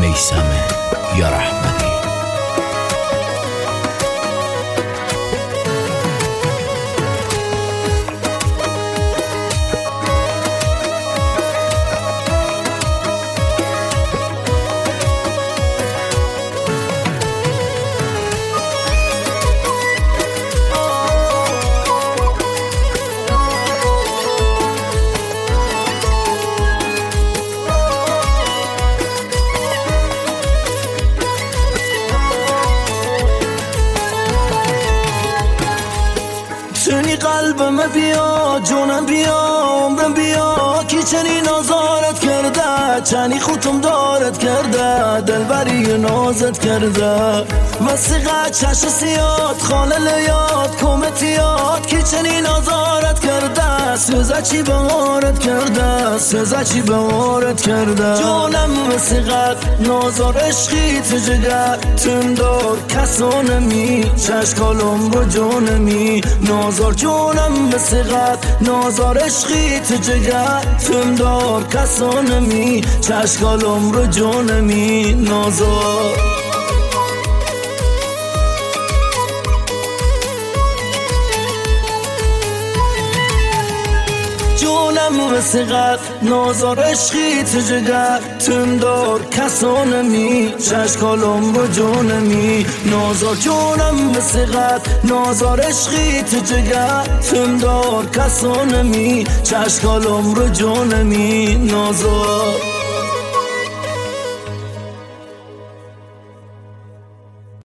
میثم یار احمدی. چنی قلبم بیا جونم بیا عمرم بیا کی چنی نازارت کرده چنی خوتم دارت کرده دلبری نازت کرده وسیقه چش سیاد خاله لیاد کومتیاد کی چنی نازارت کرده سوزه چی بمارت کرده سوزه چی بمارت کرده جونم وسیقه نازار عشقی تو جگر تم دار کسانمی چشکالم رو جونمی نازار جونم بسیقت نازار عشقی تو جگر تم دار کسانمی چشکالم رو جونمی نازار جونم وسیقت نازار عشقی تو جگر تم دار کسانمی چشکالم رو جونمی نازار جونم وسیقت نازار عشقی تو جگر تم دار کسانمی چشکالم رو جونمی نازار